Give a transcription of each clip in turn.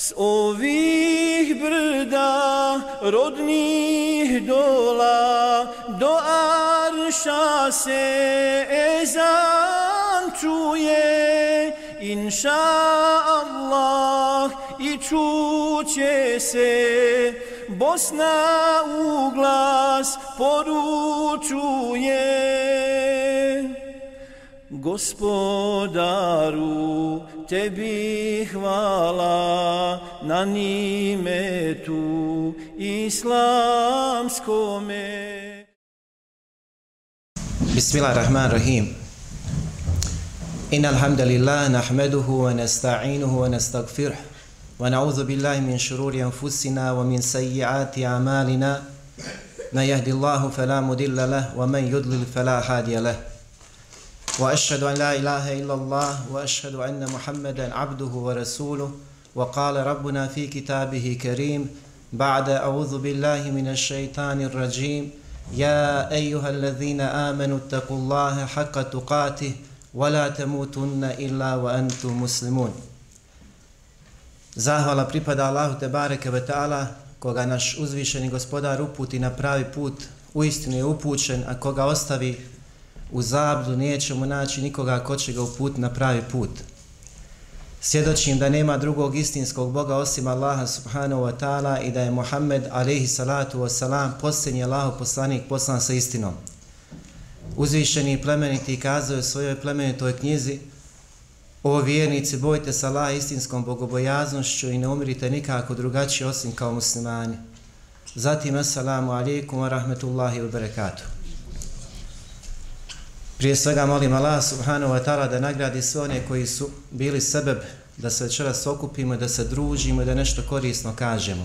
s ovih brda rodnih dola, do arša se ezan čuje, inša Allah, i čuće se, Bosna u glas poručuje. Gospodaru, tebi hvala na nimetu islamskome. Bismillahirrahmanirrahim. Innal hamdalillah nahmaduhu wa nasta'inuhu wa nastaghfiruh wa na'udhu billahi min shururi anfusina wa min sayyiati a'malina. Man yahdihillahu fala mudilla lahu wa man yudlil fala hadiya lahu. وأشهد أن لا إله إلا الله وأشهد أن محمدا عبده ورسوله وقال ربنا في كتابه كريم بعد أعوذ بالله من الشيطان الرجيم يا أيها الذين آمنوا اتقوا الله حق تقاته ولا تموتن إلا وأنتم مسلمون. Zahvala pripada Allahu tebareke ve ta'ala, koga naš uzvišeni gospodar uputi na pravi put, uistinu je upućen, a koga ostavi u zabludu nećemo naći nikoga ko će ga uputiti na pravi put. Svjedočim da nema drugog istinskog Boga osim Allaha subhanahu wa ta'ala i da je Muhammed alejhi salatu wasalam posljednji Allahov poslanik poslan sa istinom. Uzvišeni i plemeniti kazao u svojoj plemenitoj knjizi: o vjernici, bojte se Allaha istinskom bogobojaznošću i ne umirite nikako drugačije osim kao muslimani. Zatim, assalamu alaikum wa rahmetullahi wa barakatuh. Prije svega molim Allah subhanahu wa ta'ala da nagradi sve one koji su bili sebeb da se večeras okupimo, da se družimo i da nešto korisno kažemo.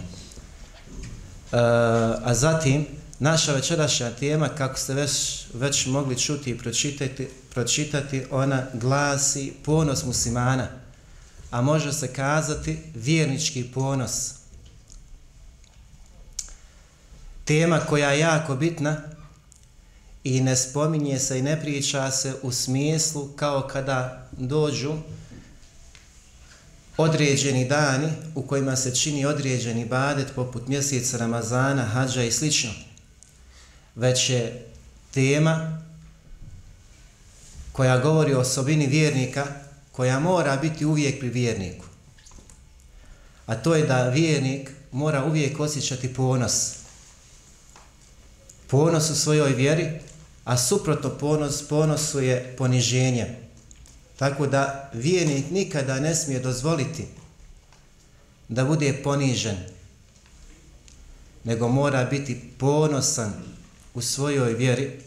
A zatim, naša večerašnja tema, kako ste već mogli čuti i pročitati, ona glasi ponos muslimana, a može se kazati vjernički ponos. Tema koja je jako bitna i ne spominje se i ne priča se u smislu kao kada dođu određeni dani u kojima se čini određeni ibadet poput mjeseca Ramazana, hadža i sl. Već je tema koja govori o osobini vjernika, koja mora biti uvijek pri vjerniku. A to je da vjernik mora uvijek osjećati ponos. Ponos u svojoj vjeri, a suprotno ponosu je poniženje. Tako da vjernik nikada ne smije dozvoliti da bude ponižen, nego mora biti ponosan u svojoj vjeri,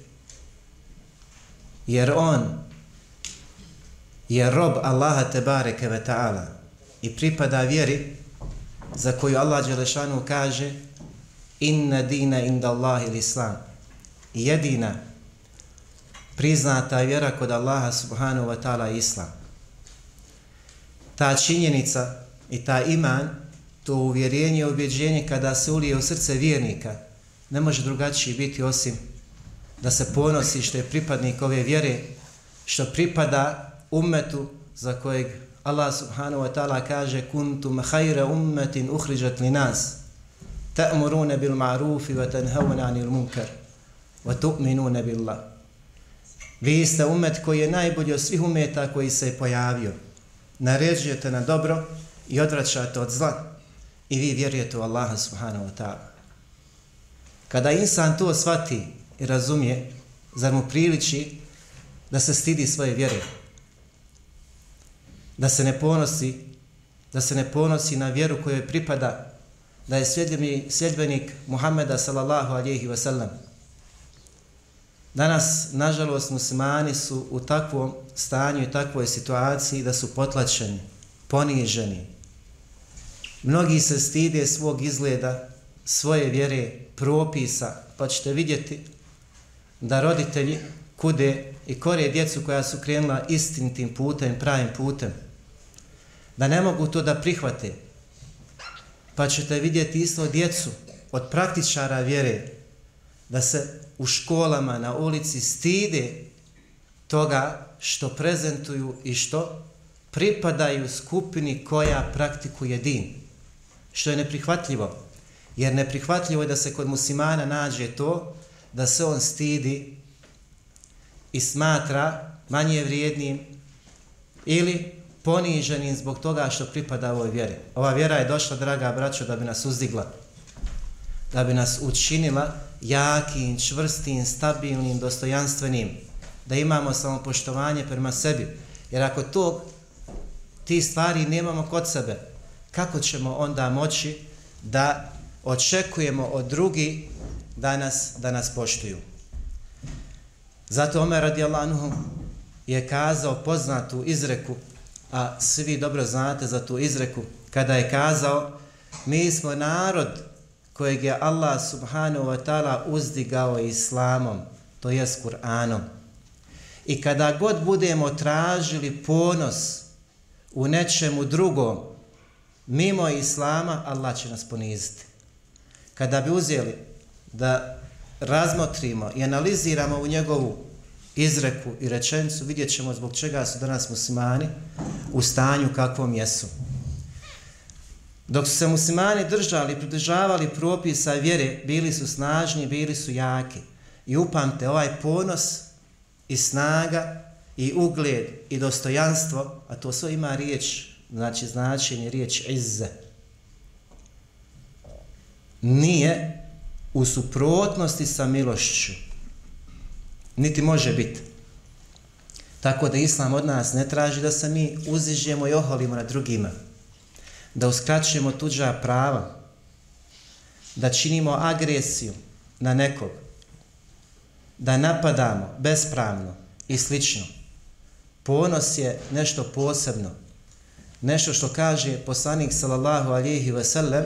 jer on je rob Allaha tebareke ve ta'ala i pripada vjeri za koju Allah dželešanu kaže: inna dina inda Allahi l'islam. Jedina priznata vjera kod Allaha subhanahu wa ta'ala je islam. Ta činjenica i ta iman, to uvjerenje i ubjeđenje kada se ulije u srce vjernika, ne može drugačiji biti osim da se ponosi što je pripadnik ove vjere, što pripada ummetu za kojeg Allah subhanahu wa ta'ala kaže: kuntum khayra ummetin ukhrijat linas ta'muruna bil ma'rufi wa tanhauna 'anil munkar wa tu'minuna billah. Vi ste ummet koji je najbolji od svih ummeta koji se je pojavio. Naređujete na dobro i odvraćate od zla i vi vjerujete u Allaha subhanahu wa ta'ala. Kada insan to shvati i razumije, zar mu priliči da se stidi svoje vjere? Da se ne ponosi na vjeru kojoj pripada, da je sljedbenik Muhammeda sallallahu alejhi ve sellem. Danas, nažalost, muslimani su u takvom stanju i takvoj situaciji da su potlačeni, poniženi. Mnogi se stide svog izgleda, svoje vjere, propisa, pa ćete vidjeti da roditelji kude i kore djecu koja su krenula istinitim putem, pravim putem, da ne mogu to da prihvate, pa ćete vidjeti isto djecu od praktičara vjere da se u školama, na ulici stide toga što prezentuju i što pripadaju skupini koja praktikuje din, što je neprihvatljivo. Jer neprihvatljivo je da se kod muslimana nađe to da se on stidi i smatra manje vrijednim ili poniženim zbog toga što pripada ovoj vjeri. Ova vjera je došla, draga braćo, da bi nas uzdigla, da bi nas učinila jakim, čvrstim, stabilnim, dostojanstvenim, da imamo samopoštovanje prema sebi. Jer ako ti stvari nemamo kod sebe, kako ćemo onda moći da očekujemo od drugih da nas poštuju? Zato Omer radijallahu anhu je kazao poznatu izreku, a svi vi dobro znate za tu izreku, kada je kazao: mi smo narod kojeg je Allah subhanahu wa ta'ala uzdigao islamom, to jest Kur'anom. I kada god budemo tražili ponos u nečemu drugom mimo islama, Allah će nas poniziti. Kada bi uzeli da razmotrimo i analiziramo u njegovu izreku i rečenicu, vidjet ćemo zbog čega su danas muslimani u stanju kakvom jesu. Dok su se muslimani pridržavali propisa vjere, bili su snažni, bili su jaki. I upamte, ovaj ponos i snaga i ugled i dostojanstvo, a to sve ima riječ, znači značenje riječ izze, nije u suprotnosti sa milošću, niti može biti. Tako da Islam od nas ne traži da se mi uzižemo i oholimo na drugima, da uskraćujemo tuđa prava, da činimo agresiju na nekog, da napadamo bespravno i slično. Ponos je nešto posebno, nešto što kaže poslanik sallallahu alejhi ve sellem,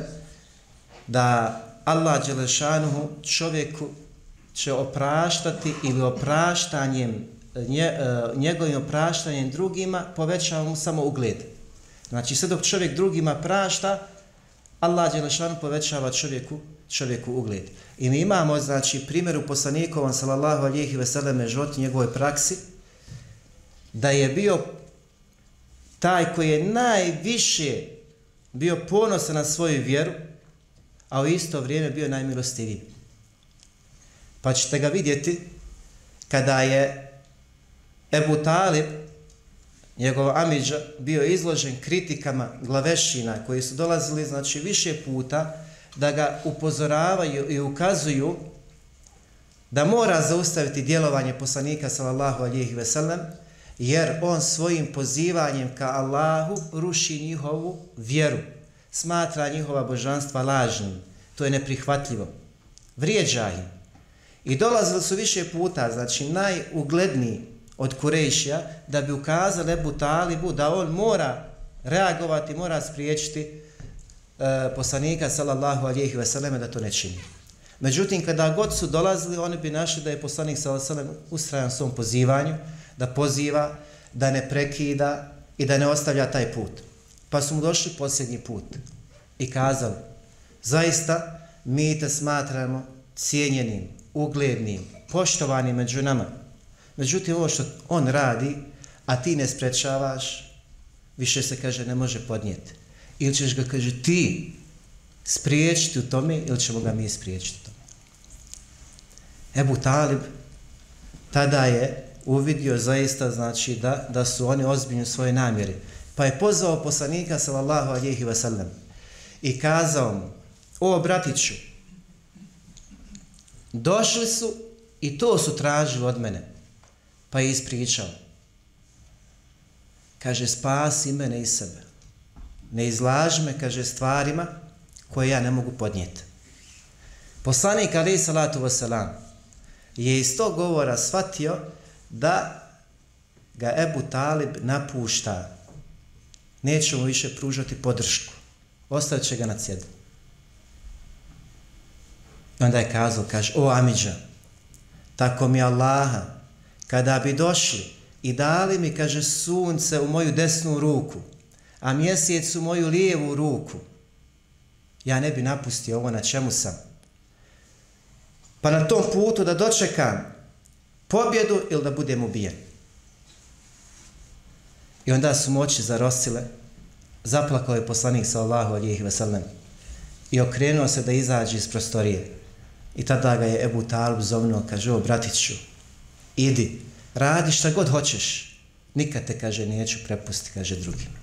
da Allah dželešanuhu čovjeku će opraštati ili opraštanjem, njegovim opraštanjem drugima povećava mu samo ugled. Znači sve dok čovjek drugima prašta, Allah dželešanu povećava čovjeku ugled. I mi imamo, znači, primjer u poslanikovom sallallahu alejhi ve sellem životu, njegovoj praksi, da je bio taj koji je najviše bio ponosan na svoju vjeru, a u isto vrijeme bio najmilostiviji. Pa ćete ga vidjeti kada je Ebu Talib, njegov amidža, bio izložen kritikama glavešina koji su dolazili, znači, više puta da ga upozoravaju i ukazuju da mora zaustaviti djelovanje poslanika sallallahu alejhi ve sellem, jer on svojim pozivanjem ka Allahu ruši njihovu vjeru, smatra njihova božanstva lažnim. To je neprihvatljivo. Vrijeđa ih. I dolazili su više puta, znači najugledniji od Kurejšija, da bi ukazali Ebu Talibu da on mora reagovati, mora spriječiti poslanika sallallahu alejhi ve selleme da to ne čini. Međutim, kada god su dolazili, oni bi našli da je poslanik sallallahu alejhi ve sellem ustrajan svom pozivanju, da poziva, da ne prekida i da ne ostavlja taj put. Pa su mu došli posljednji put i kazali: zaista mi te smatramo cijenjenim, uglednim, poštovanim među nama. Međutim, ovo što on radi, a ti ne sprečavaš, više se, kaže, ne može podnijeti. Ili ćeš ga, kaže, ti spriječiti u tome, ili ćemo ga mi spriječiti u tome. Ebu Talib tada je uvidio zaista, znači, da su oni ozbiljni u svojoj namjeri. Pa je pozvao poslanika sallallahu alejhi ve sellem i kazao mu: o bratiću, došli su i to su tražili od mene. Pa je ispričao. Kaže: spasi mene i sebe. Ne izlaži me, kaže, stvarima koje ja ne mogu podnijeti. Poslanik alejhi salatu vesselam je iz tog govora shvatio da ga Ebu Talib napušta. Neće mu više pružati podršku. Ostavit će ga na cjedilu. I onda je kazao, kaže: o amidža, tako mi Allaha, kada bi došli i dali mi, kaže, sunce u moju desnu ruku, a mjesec u moju lijevu ruku, ja ne bi napustio ovo na čemu sam. Pa na tom putu da dočekam pobjedu ili da budem ubijen. I onda su mu oči zarosile, zaplakao je poslanik sallallahu alejhi ve sellem i okrenuo se da izađe iz prostorije. I tada ga je Ebu Talib zovnuo, kaže, o bratiću, idi, radi šta god hoćeš, nikad te, kaže, neću prepustiti, kaže, drugima.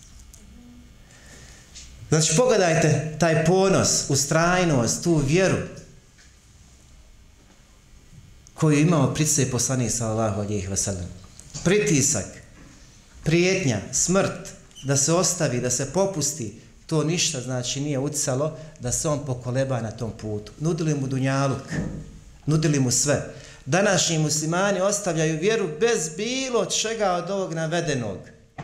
Znači, pogledajte taj ponos, ustrajnost, tu vjeru koju imao pri sebi poslanik sallallahu alejhi ve sellem. Pritisak, prijetnja, smrt, da se ostavi, da se popusti, to ništa znači nije uticalo da se on pokoleba na tom putu. Nudili mu dunjaluk, nudili mu sve. Današnji muslimani ostavljaju vjeru bez bilo čega od ovog navedenog.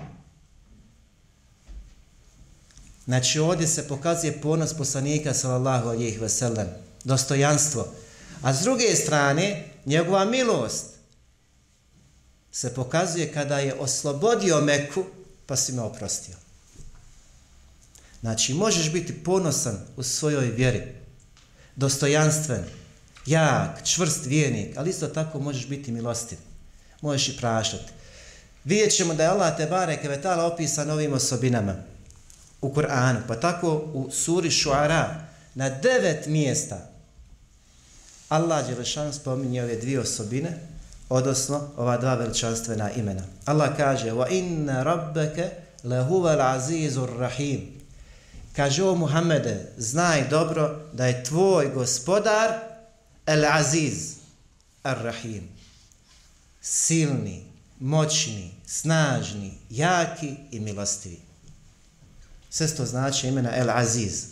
Znači ovdje se pokazuje ponos poslanika sallallahu alejhi ve sellem, dostojanstvo. A s druge strane, njegova milost se pokazuje kada je oslobodio Meku, pa si me oprostio. Znači, možeš biti ponosan u svojoj vjeri, dostojanstven, jak, čvrst vjernik, ali isto tako možeš biti milostiv. Možeš i praštati. Vidjet ćemo da je Allah tebareke ve taala opisan ovim osobinama u Kur'anu, pa tako u suri Šuara na 9 mjesta Allah dželešan spominje ove dvije osobine, odnosno ova dva veličanstvena imena. Allah kaže: "Wa inna rabbaka lahuval azizur rahim." Kaže: o Muhammede, znaj dobro da je tvoj gospodar el-aziz, ar-rahim. Silni, moćni, snažni, jaki i milostivi. Sve to znači imena el-aziz.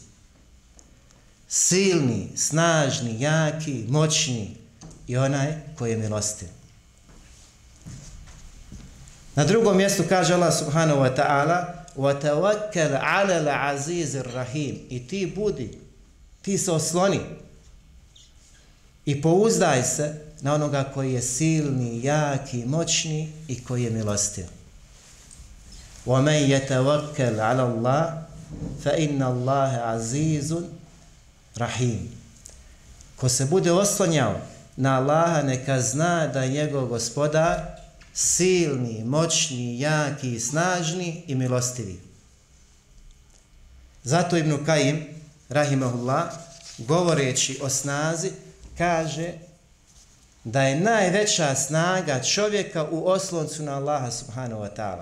Silni, snažni, jaki, moćni i onaj koji je milostiv. Na drugom mjestu kaže Allah subhanahu wa ta'ala: وَتَوَكَّلْ عَلَى الْعَزِيزِ الرَّحِيمِ. I ti budi, ti se osloni i pouzdaj se na onoga koji je silni, jaki, moćni i koji je milostiv. وَمَنْ يَتَوَكَّلْ عَلَى اللَّهِ فَإِنَّ اللَّهَ عَزِيزٌ rahim. Ko se bude oslanjao na Allaha, neka zna da je njegov gospodar silni, moćni, jaki, snažni i milostivi. Zato Ibn Kajim, rahimahullah, govoreći o snazi, kaže da je najveća snaga čovjeka u osloncu na Allaha subhanahu wa ta'ala.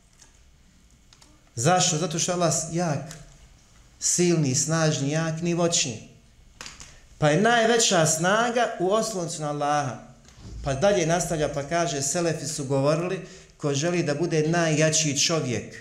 Zašto? Zato što je Allah jak, silni, snažni, jak, ni moćni. Pa je najveća snaga u osloncu na Allaha. Pa dalje nastavlja pa kaže, selefi su govorili, ko želi da bude najjačiji čovjek,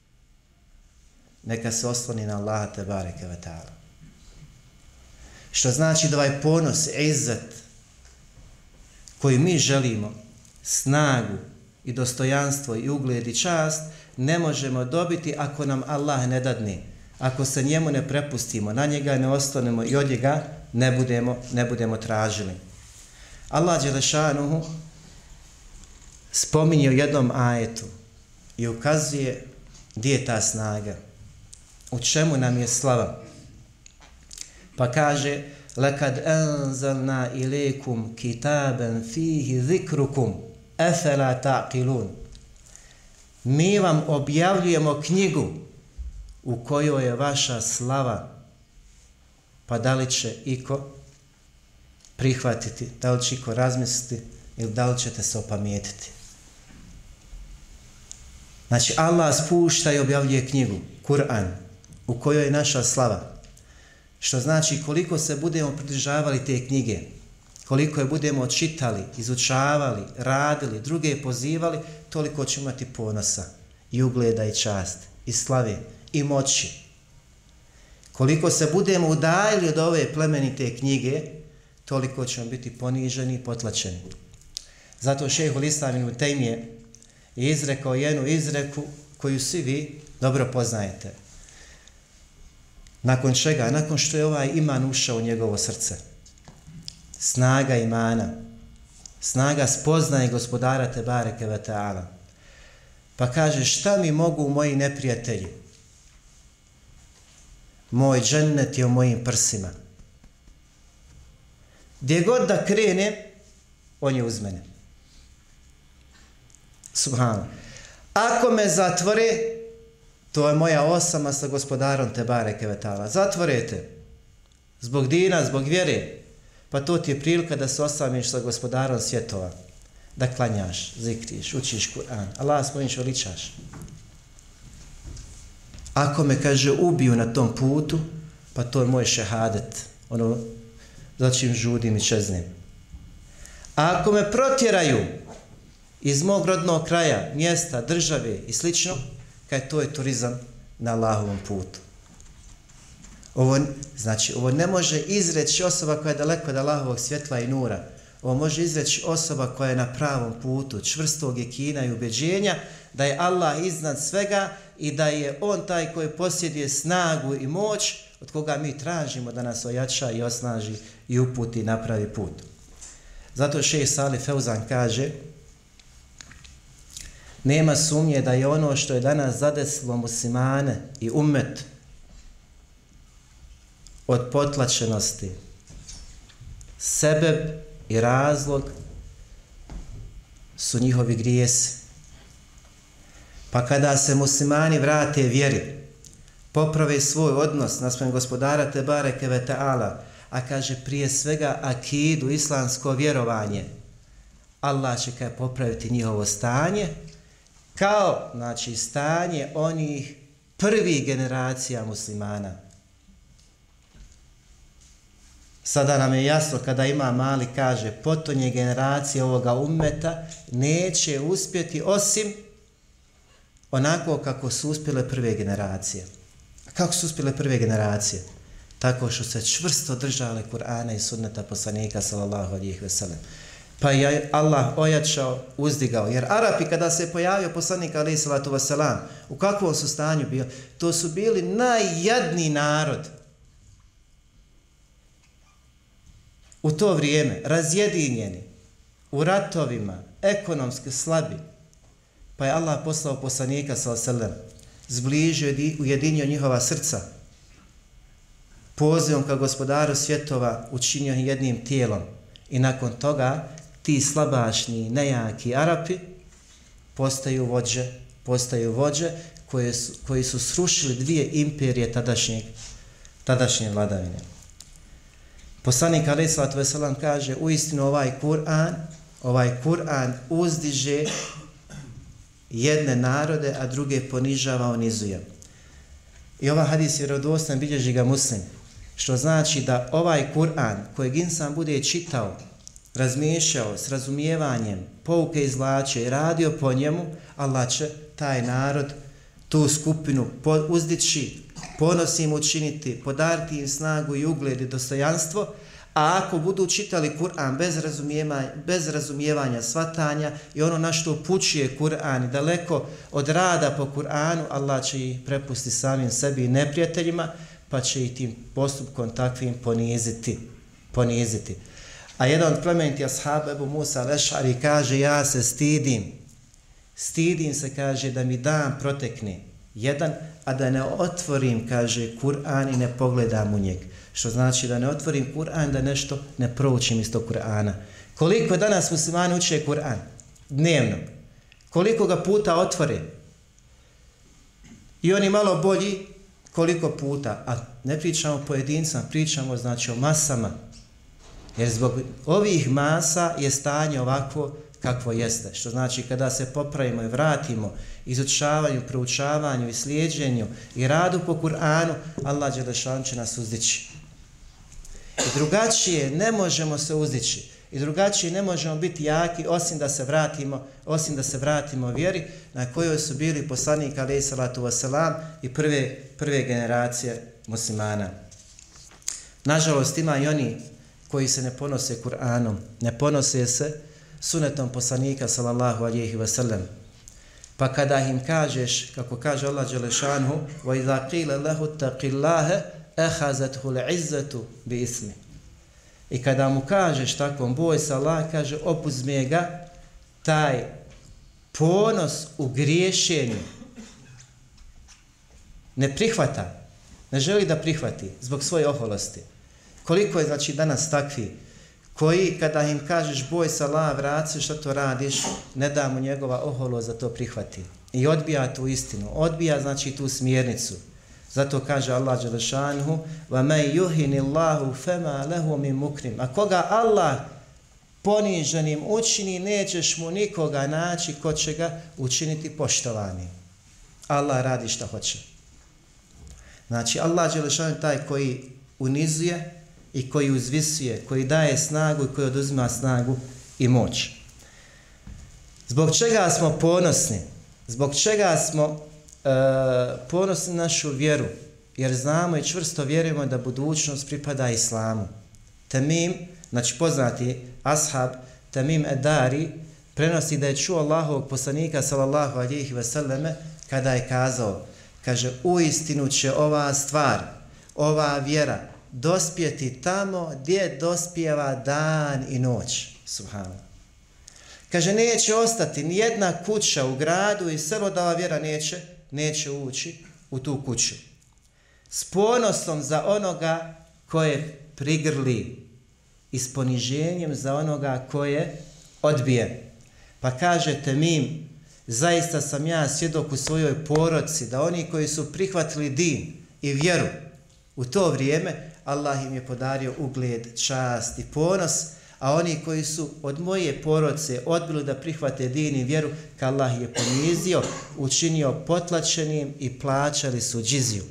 neka se osloni na Allaha tebareke ve taala. Što znači da ovaj ponos, izzet, koji mi želimo, snagu i dostojanstvo i ugled i čast, ne možemo dobiti ako nam Allah ne dadne. Ako se njemu ne prepustimo, na njega ne oslonimo i od njega ne budemo tražili. Allah dželešanuhu spominje u jednom ajetu i ukazuje gdje je ta snaga, u čemu nam je slava. Pa kaže: "Lekad anzalna ilejkum kitaben fihi zikrukum, efela taqilun." Mi vam objavljujemo knjigu u kojoj je vaša slava, pa da li će iko prihvatiti, da li će iko razmisliti ili da li ćete se opametiti. Znači Allah spušta i objavljuje knjigu, Kur'an, u kojoj je naša slava. Što znači koliko se budemo pridržavali te knjige, koliko je budemo čitali, izučavali, radili, druge pozivali, toliko ćemo imati ponosa i ugleda i čast i slave i moći. Koliko se budemo udaljili od ove plemenite knjige, toliko ćemo biti poniženi i potlačeni. Zato šejhul Islam ibn Tejmije je izrekao jednu izreku koju svi vi dobro poznajete. Nakon čega? Nakon što je ovaj iman ušao u njegovo srce. Snaga imana, snaga spoznaje gospodara tebareke ve taala. Pa kaže: šta mi mogu moji neprijatelji? Moj džennet je u mojim prsima. Gdje god da krene, on je uz mene. Subhanallah. Ako me zatvore, to je moja osama sa gospodarom tebareke ve taala. Zatvorete, zbog dina, zbog vjere, pa to ti je prilika da se osamiš sa gospodarom svjetova, da klanjaš, zikriš, učiš Kur'an, Allah spominješ, veličaš. Ako me, kaže, ubiju na tom putu, pa to je moj šehadet, ono, za čim žudim i čeznem. A ako me protjeraju iz mog rodnog kraja, mjesta, države i slično, kaj to je turizam na Allahovom putu. Ovo ne može izreći osoba koja je daleko od Allahovog svjetla i nura. Ovo može izreći osoba koja je na pravom putu, čvrstog jekina i ubeđenja da je Allah iznad svega i da je On taj koji posjeduje snagu i moć od koga mi tražimo da nas ojača i osnaži i uputi na pravi put. Zato šejh Salih Feuzan kaže: nema sumnje da je ono što je danas zadesilo muslimane i ummet od potlačenosti sebeb i razlog su njihovi grijesi. Pa kada se muslimani vrate vjeri, poprave svoj odnos naspram gospodara Tebareke ve Ta'ala, a kaže prije svega akidu, islamsko vjerovanje, Allah će kaj popraviti njihovo stanje, kao, znači, stanje onih prvih generacija muslimana. Sada nam je jasno kada Imam Malik kaže potonje generacije ovoga ummeta neće uspjeti osim onako kako su uspjele prve generacije. Kako su uspjele prve generacije? Tako što se čvrsto držale Kur'ana i sunneta poslanika sallallahu alejhi ve sellem. Pa je Allah ojačao, uzdigao. Jer Arapi kada se pojavio poslanik alejhi salatu vesselam, u kakvom su stanju bili? To su bili najjadniji narod. U to vrijeme, razjedinjeni, u ratovima, ekonomski slabi. Pa je Allah poslao poslanika sallallahu alejhi ve sellem, zbližio i ujedinio njihova srca. Pozivom ka gospodaru svjetova učinio jednim tijelom. I nakon toga ti slabašni, nejaki Arapi postaju vođe koji su srušili dvije imperije tadašnje vladavine. Poslanik alejhi salatu vesselam kaže: uistinu ovaj Kur'an uzdiže jedne narode, a druge ponižava, onizuje. I ovaj hadis je vjerodostojan, bilježi ga Muslim, što znači da ovaj Kur'an kojeg insan bude čitao, razmišljao s razumijevanjem, pouke izvlačio i radio po njemu, Allah će taj narod, tu skupinu uzdići, ponosim učiniti, podariti im snagu i ugled i dostojanstvo, a ako budu čitali Kur'an bez razumijevanja, shvatanja i ono na što upućuje Kur'an i daleko od rada po Kur'anu, Allah će ih prepustiti samim sebi i neprijateljima, pa će ih tim postupkom takvim poniziti. A jedan od plemenitih ashaba, Ebu Musa al-Eš'ari, kaže: ja se stidim se, kaže, da mi dan protekne jedan, a da ne otvorim, kaže, Kur'an i ne pogledam u njeg. Što znači da ne otvorim Kur'an, da nešto ne proučim iz tog Kur'ana. Koliko danas muslimani uče Kur'an? Dnevno. Koliko ga puta otvore? I oni malo bolji, koliko puta? A ne pričamo o pojedincama, pričamo, znači, o masama. Jer zbog ovih masa je stanje ovako kakvo jeste. Što znači kada se popravimo i vratimo izučavanju, proučavanju i slijeđenju i radu po Kur'anu, Allah dželešanu će nas uzdići. I drugačije ne možemo se uzdići. I drugačije ne možemo biti jaki osim da se vratimo vjeri na kojoj su bili poslanik alejhi salatu vesselam i prve generacije muslimana. Nažalost, ima i oni koji se ne ponose Kur'anom, ne ponose se sunetom poslanika sallallahu alejhi ve sellem. Pa kada im kažeš, kako kaže Allah dželešanu: "Wa idha qila lahu taqillaha akhazathu al-izzatu bi ismi." I kada mu kažeš tako, boj se Allah, kaže, opuzme ga taj ponos u griješenju. Ne prihvata, ne želi da prihvati zbog svoje oholosti. Koliko je, znači, danas takvi koji kada im kažeš boj se Allah, vrati se, što to radiš, ne da mu njegova oholost da to prihvati. I odbija tu istinu, odbija, znači, tu smjernicu. Zato kaže Allah dželešanuhu: وَمَنْ يُهِنِ اللَّهُ فَمَا لَهُ مِنْ مُكْرِمٍ. A koga Allah poniženim učini, nećeš mu nikoga naći ko će ga učiniti poštovanim. Allah radi šta hoće. Znači, Allah dželešanuhu taj koji unizuje i koji uzvisuje, koji daje snagu i koji oduzima snagu i moć. Zbog čega smo ponosni? Zbog čega smo ponosni našu vjeru? Jer znamo i čvrsto vjerujemo da budućnost pripada Islamu. Tamim, znači poznati ashab Tamim Edari, prenosi da je čuo Allahovog poslanika sallallahu alejhi ve selleme kada je kazao, kaže, uistinu će ova stvar, ova vjera dospjeti tamo gdje dospijeva dan i noć. Subhanallah. Kaže, neće ostati ni jedna kuća u gradu i selo da ova vjera neće ući u tu kuću. S ponosom za onoga koje prigrli i s poniženjem za onoga koje odbije. Pa kaže Tamim, zaista sam ja svjedok u svojoj porodici da oni koji su prihvatili din i vjeru u to vrijeme, Allah im je podario ugled, čast i ponos, a oni koji su od moje porodice odbili da prihvate din i vjeru, ka Allah je ponizio, učinio potlačenim i plaćali su džiziju.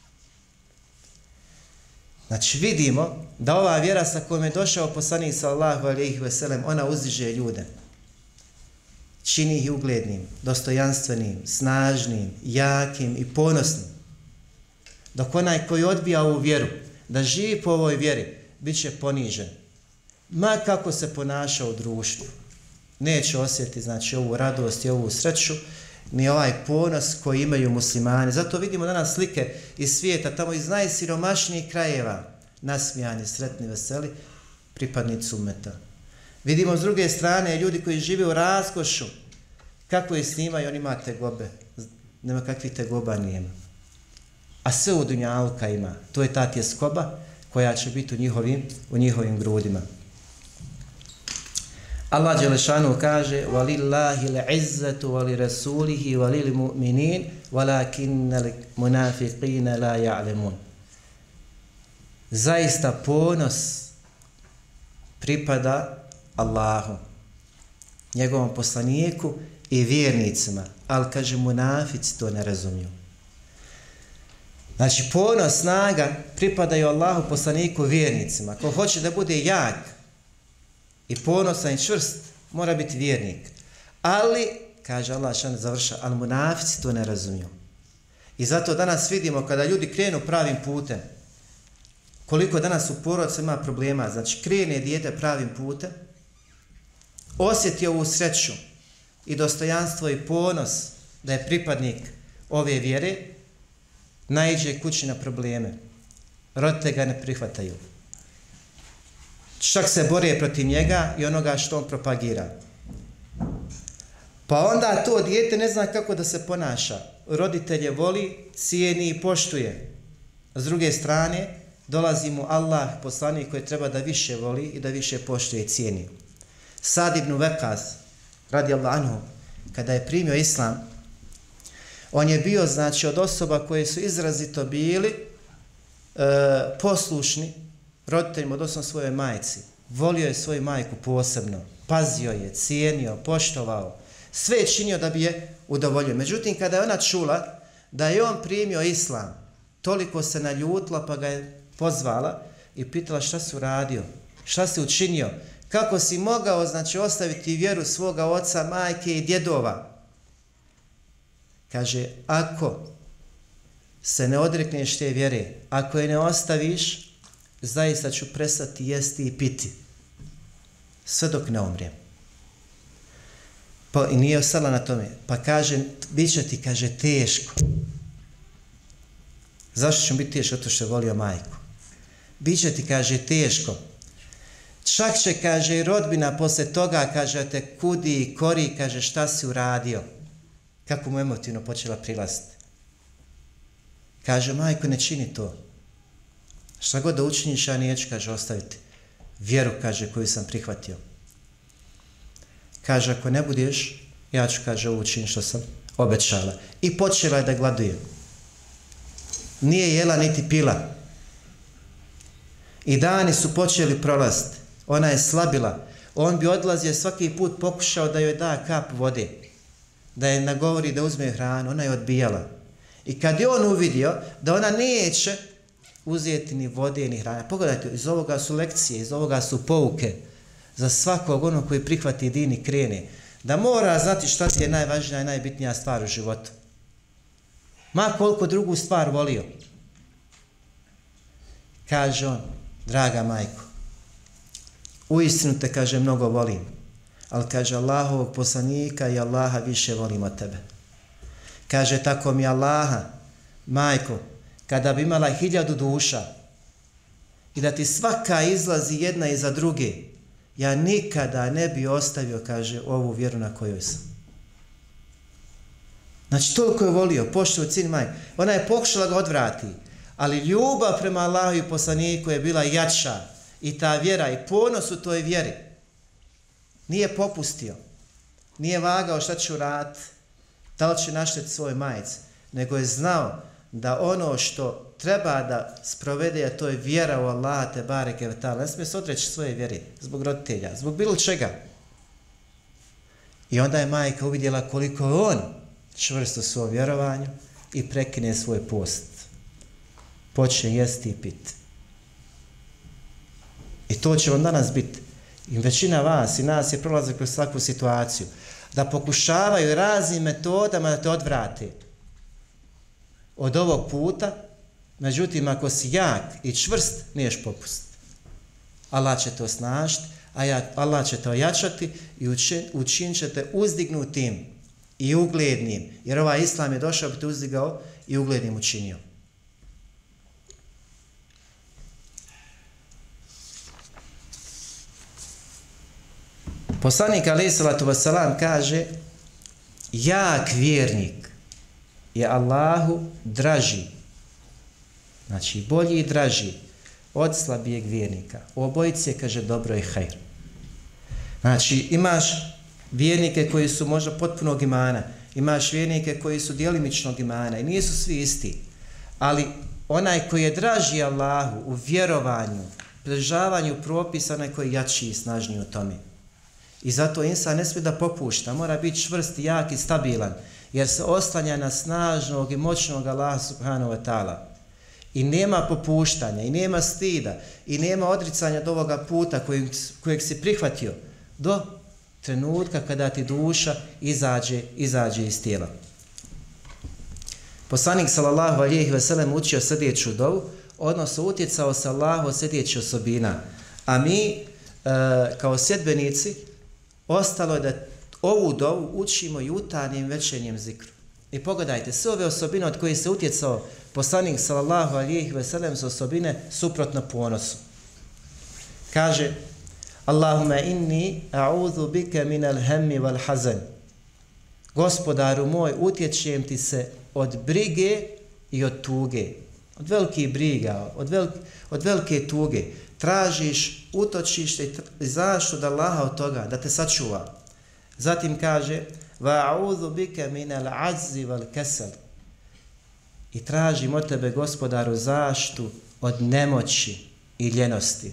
Znači vidimo da ova vjera sa kojom je došao poslanik sallallahu alejhi ve sellem, ona uzdiže ljude. Čini ih uglednim, dostojanstvenim, snažnim, jakim i ponosnim. Dok onaj koji odbija ovu vjeru, da živi po ovoj vjeri, bit će ponižen. Ma kako se ponaša u društvu. Neće osjetiti, znači, ovu radost i ovu sreću, ni ovaj ponos koji imaju muslimani. Zato vidimo danas slike iz svijeta, tamo iz najsiromašnijih krajeva, nasmijani, sretni, veseli, pripadnici ummeta. Vidimo s druge strane ljudi koji žive u raskošu, kako je snimaju, on ima tegobe. Nema kakvih tegoba nema. A sve u dunjalka ima. To je ta tjeskoba koja će biti u njihovim grudima. Allah dželešanu kaže: وَلِلَّهِ الْعِزَّةُ وَلِرَسُولِهِ وَلِلْمُؤْمِنِينَ وَلَكِنَّ الْمُنَافِقِينَ لَا يَعْلَمُونَ. Zaista ponos pripada Allahu, njegovom poslaniku i vjernicima, ali kaže munafici to ne razumiju. Znači ponos, snaga pripadaju Allahu, poslaniku, vjernicima. Ko hoće da bude jak i ponosan i čvrst, mora biti vjernik. Ali, kaže Allah šan završa, ali munafici to ne razumiju. I zato danas vidimo kada ljudi krenu pravim putem, koliko danas u porodici ima problema. Znači krene dijete pravim putem, osjeti ovu sreću i dostojanstvo i ponos da je pripadnik ove vjere, naiđe kući na probleme. Roditelji ga ne prihvataju. Čak se bore protiv njega i onoga što on propagira. Pa onda to dijete ne zna kako da se ponaša. Roditelje voli, cijeni i poštuje. S druge strane, dolazi mu Allah, poslanik koji treba da više voli i da više poštuje i cijeni. Sad ibn Vekas, radijallahu anhu, kada je primio islam, on je bio, znači, od osoba koje su izrazito bili poslušni roditeljima, odnosno svojoj majci. Volio je svoju majku posebno, pazio je, cijenio, poštovao, sve je činio da bi je udovoljio. Međutim, kada je ona čula da je on primio islam, toliko se naljutila pa ga je pozvala i pitala šta si uradio, šta si učinio, kako si mogao, znači, ostaviti vjeru svoga oca, majke i djedova. Kaže, ako se ne odrekneš te vjere, ako je ne ostaviš, zaista ću prestati jesti i piti. Sve dok ne umrijem. Pa i nije ostala na tome. Pa kaže, bit će ti, kaže, teško. Zašto će mi biti teško? Zato što je volio majku. Biće ti, kaže, teško. Čak će, kaže, i rodbina posle toga, kaže, te kudi i kori, kaže, šta si uradio. Kako mu emotivno počela prilaziti. Kaže, majko, ne čini to. Šta god da učiniš, ja neću, kaže, ostaviti vjeru, kaže, koju sam prihvatio. Kaže, ako ne budeš, ja ću, kaže, ovo učiniti što sam obećala. I počela je da gladuje. nije jela niti pila. I dani su počeli prolaziti. Ona je slabila. On bi odlazio svaki put, pokušao da joj da kap vode, da je nagovori da uzme hranu. Ona je odbijala. I kad je on uvidio da ona neće uzeti ni vode ni hrane. Pogledajte, iz ovoga su lekcije, iz ovoga su pouke za svakog onog koji prihvati din i krene. Da mora znati šta ti je najvažnija i najbitnija stvar u životu. Ma koliko drugu stvar volio. Kaže on, draga majko, uistinu te, kaže, mnogo volim, ali, kaže, Allahovog poslanika i Allaha više volim od tebe. Kaže, tako mi Allaha, majko, kada bi imala 1000 duša i da ti svaka izlazi jedna iza druge, ja nikada ne bi ostavio, kaže, ovu vjeru na kojoj sam. Znači, toliko je volio, pošto u cilj majke. Ona je pokušala ga odvrati, ali ljubav prema Allahu i poslaniku je bila jača. I ta vjera i ponos u toj vjeri. Nije popustio. Nije vagao šta će uraditi, da li će naštetiti svoj majici, nego je znao da ono što treba da sprovede, a to je vjera u Allaha te bareke ve taala. Ne smije se odreći svoje vjere zbog roditelja, zbog bilo čega. I onda je majka uvidjela koliko je on čvrsto u svom vjerovanju i prekine svoj post. Počne jesti i piti. I to će vam danas biti. I većina vas i nas je prolazila kroz takvu situaciju. Da pokušavaju raznim metodama da te odvrate od ovog puta. Međutim, ako si jak i čvrst, niješ popustiti. Allah će te osnažiti, Allah će te ojačati i učinit će te uzdignutim i uglednim. Jer ovaj Islam je došao, bi te uzdigao i uglednim učinio. Poslanik alejhi salatu vesselam kaže, jak vjernik je Allahu draži, znači bolji i draži od slabijeg vjernika. U obojici je, kaže, dobro i hajr. Znači, imaš vjernike koji su možda potpunog imana, imaš vjernike koji su djelimičnog imana i nisu svi isti, ali onaj koji je draži Allahu u vjerovanju, pridržavanju propisa, onaj koji je jači i snažniji u tome. I zato insan ne smije da popušta, mora biti čvrst, jak i stabilan, jer se oslanja na snažnog i moćnog Allaha subhanahu wa ta'ala. I nema popuštanja, i nema stida, i nema odricanja od ovoga puta kojeg si prihvatio, do trenutka kada ti duša izađe iz tijela. Poslanik sallallahu alejhi ve sellem učio sljedeću dovu, odnosno utjecao se Allahu od sljedećih osobina. A mi, kao sljedbenici, ostalo je da ovu dovu učimo jutarnjim večernjem zikru. I pogledajte, sve ove osobine od koje se utjecao poslanik sallallahu alejhi ve sellem su osobine suprotno ponosu. Kaže, Allahumma inni a'udhu bika min al-hammi wal hazan. Gospodaru moj, utječem ti se od brige i od tuge. Od velikih briga, od velike tuge. Tražiš utočište i zaštitu od Allaha od toga, da te sačuva. Zatim kaže, wa'udhu bika min al-'azzi wal kasal. I tražim od tebe, gospodaru, zaštitu od nemoći i ljenosti.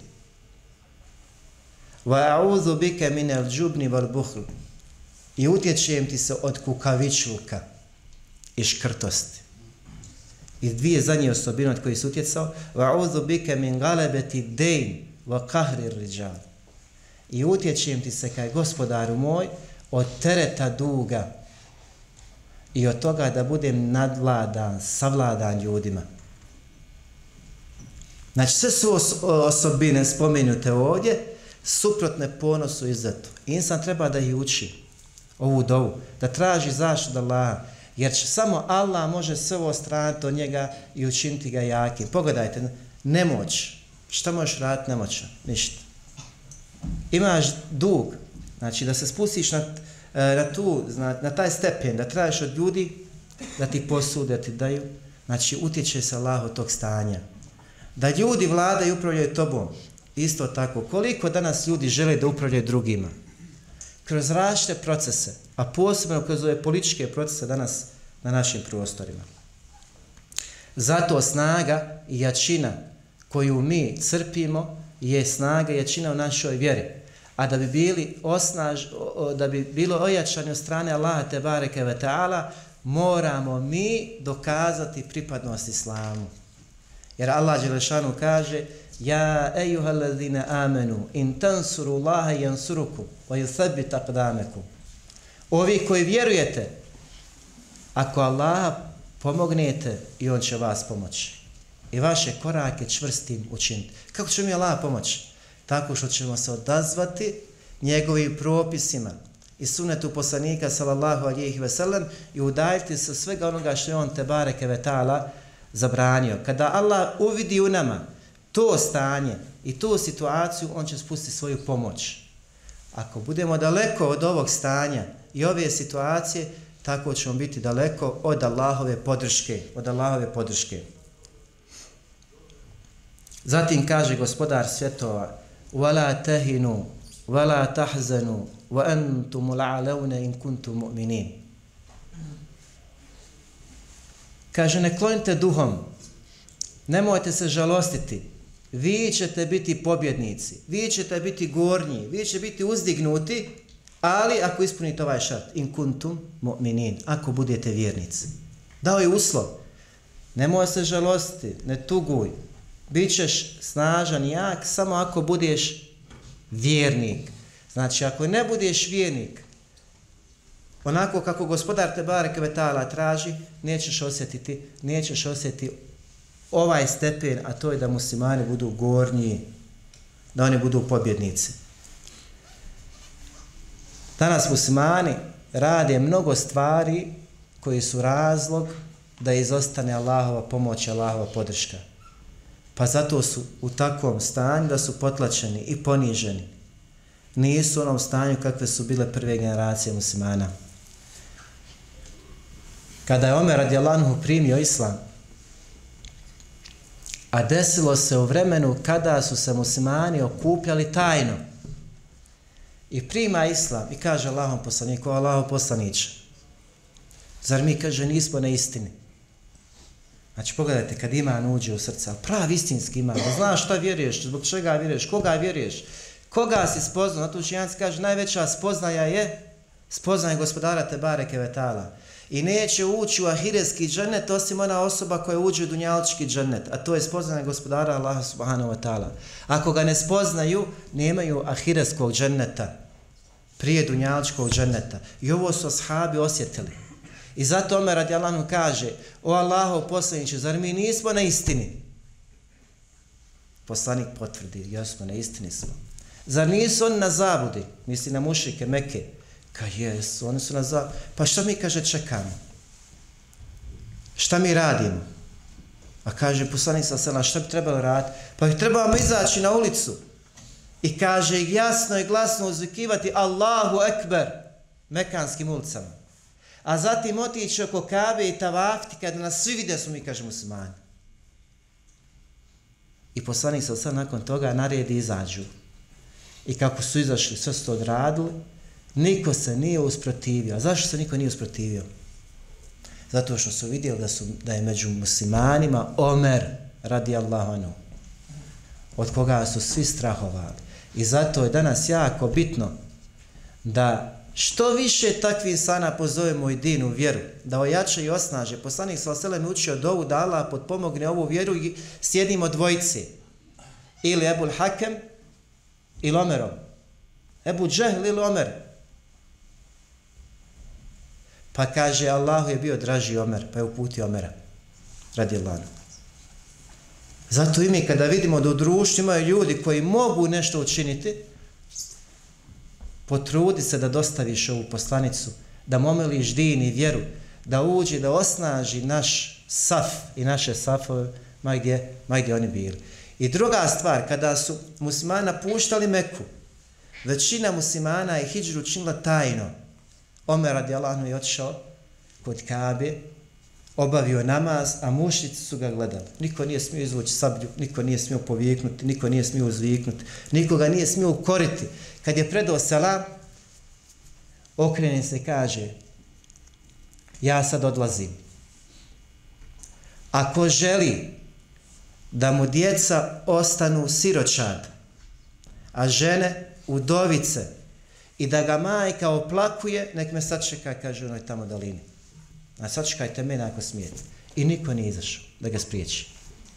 Wa'udhu bika min al-jubni wal bukhl. I utječem ti se od kukavičluka i škrtosti. I dvije zadnje osobine od kojih se utjecao, wa'udhu bika min galabati dayn wa qahri ar-rijal. I utječem ti se, kaj gospodaru moj, od tereta duga i od toga da budem nadvladan, savladan ljudima. Znači, sve su osobine spomenute ovdje, suprotne ponosu i izzatu. Insan treba da ih uči ovu dovu, da traži zaštitu od Allaha, jer samo Allah može sve ovo odstraniti od njega i učiniti ga jakim. Pogledajte, nemoć. Šta možeš raditi nemoćno? Ništa. Imaš dug, znači da se spustiš na taj stepen, da tražiš od ljudi da ti posude, da ti daju, znači utječe se Allah od tog stanja. Da ljudi vladaju i upravljaju tobom, isto tako. Koliko danas ljudi žele da upravljaju drugima? Kroz različite procese, a posebno kroz ove političke procese danas na našim prostorima. Zato snaga i jačina koju mi crpimo je snaga i jačina u našoj vjeri. A da bi bilo ojačani od strane Allaha tebareke ve ta'ala, moramo mi dokazati pripadnost islamu. Jer Allah dželešanu kaže: Ja ejuhallazina amenu in tansuru Allaha yansurukum wa yuthabbit aqdamakum. Ovi koji vjerujete, ako Allaha pomognete, i on će vas pomoći. I vaše korake čvrstim učiniti. Kako će mi Allah pomoći? Tako što ćemo se odazvati njegovim propisima i sunnetu poslanika sallallahu alejhi ve sellem i udaljiti se svega onoga što je on tebareke ve ta'ala zabranio. Kada Allah uvidi u nama to stanje i tu situaciju, on će spustiti svoju pomoć. Ako budemo daleko od ovog stanja i ove situacije, tako ćemo biti daleko od Allahove podrške. Zatim kaže gospodar svjetova: وَلَا تَهِنُوا وَلَا تَحْزَنُوا وَأَنْتُمُ الْأَعْلَوْنَ إِنْ كُنْتُمْ مُؤْمِنِينَ. Kaže, ne klonite duhom, nemojte se žalostiti, vi ćete biti pobjednici, vi ćete biti gornji, vi ćete biti uzdignuti, ali ako ispunite ovaj šart, in kuntum mu'minin, ako budete vjernici. Dao je uslov, nemoj se žalostiti, ne tuguj, bit ćeš snažan i jak samo ako budeš vjernik. Znači, ako ne budeš vjernik, onako kako gospodar tebareke ve ta'ala traži, nećeš osjetiti ovaj stepen, a to je da muslimani budu gornji, da oni budu pobjednici. Danas muslimani rade mnogo stvari koji su razlog da izostane Allahova pomoć, Allahova podrška. Pa zato su u takvom stanju da su potlačeni i poniženi. Nisu u onom stanju kakve su bile prve generacije muslimana. Kada je Omer radijallahu anhu primio islam, a desilo se u vremenu kada su se muslimani okupljali tajno, i prima islam i kaže Allahom poslaniku: Allahov poslaniče, zar mi, kaže, nismo na istini? Znači, pogledajte, kad iman uđe u srce, ali pravi istinski iman, da znaš šta vjeruješ, zbog čega vjeruješ, koga vjeruješ, koga si spoznao. Zato učenjaci kaže, najveća spoznaja je spoznaja gospodara tebareke ve ta'ala. I neće ući u ahiretski džennet osim ona osoba koja uđe u dunjalički džennet, a to je spoznaja gospodara Allaha subhanahu wa ta'ala. Ako ga ne spoznaju, nemaju ahiretskog dženneta prije dunjaličkog dženneta. I ovo su ashabi osjetili. I zato Omer radijallahu anhu kaže: O Allahov poslaniče, zar mi nismo na istini? Poslanik potvrdi: jesmo, na istini smo. Zar nisu oni na zabudi? Misli na mušrike Mekke. Jesu, oni su na zabudi. Pa šta mi, kaže, čekamo? Šta mi radimo? A kaže poslanik sallallahu, šta bi trebalo raditi? Pa bi trebamo izaći na ulicu i kaže jasno i glasno uzvikivati Allahu ekber mekanskim ulicama. A zatim otići oko Kabe i tavafiti kada nas svi vide su mi, kaže, muslimani. I poslanik sallallahu nakon toga naredi izađu. I kako su izašli, sve su to odradili, niko se nije usprotivio. A zašto se niko nije usprotivio? Zato što su vidjeli da je među muslimanima Omer radijallahu anhu, od koga su svi strahovali. I zato je danas jako bitno da što više takvih insana pozovemo i dinu vjeru, da ojače i osnaže. Poslanik sallallahu alejhi ve sellem učio dovu da Allah potpomogne ovu vjeru i sjedimo dvojice. Ili Ebul Hakem ili Omerom. Ebu Džehl ili Omer. Pa kaže, Allahu je bio draži Omer, pa je uputio Omera radijallahu anhu. Zato i mi kada vidimo da u društvu imaju ljudi koji mogu nešto učiniti, potrudi se da dostaviš ovu poslanicu, da momeliš din i vjeru, da uđe, da osnaži naš saf i naše safove ma gdje oni bili. I druga stvar, kada su muslimani napuštali Meku, većina muslimana je hidžru činila tajno. Omer radijallahu anhu je otišao kod Kabe, obavio namaz, a mušnici su ga gledali. Niko nije smio izvući sablju, niko nije smio poviknuti, niko nije smio uzviknuti, nikoga nije smio ukoriti. Kad je predao selam, okrene se i kaže: ja sad odlazim. ako želi da mu djeca ostanu siročad, a žene udovice, i da ga majka oplakuje, nek me sačeka, kaže onoj tamo dolini. A sačekajte mene ako smijete. I niko nije izašao da ga spriječi.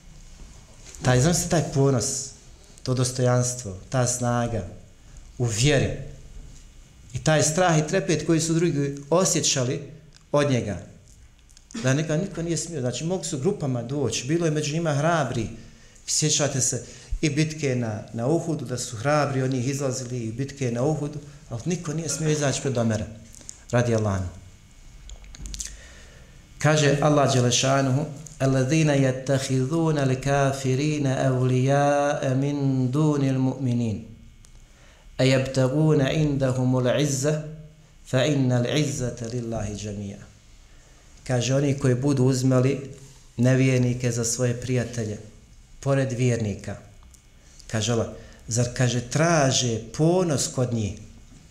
Taj ponos, to dostojanstvo, ta snaga u vjeri i taj strah i trepet koji su drugi osjećali od njega, da niko nije smio. Znači, mogli su grupama doći, bilo je među njima hrabri. Sjećate se i bitke na Uhudu, da su hrabri od njih izlazili, i bitke na Uhudu, ali niko nije smio izaći pred Omera, radi Allahom. Kaže Allah dželešanuhu: "Alladhina yattakhidhuna al-kafirina awliya'a min duni al-mu'minin, ayabtaghuna 'indahum al-'izza, fa inna al-'izzata lillahi jami'a." Kaže, oni koji budu uzmali nevjernike za svoje prijatelje, pored vjernika, kaže Allah, zar, kaže, traže ponos kod njih,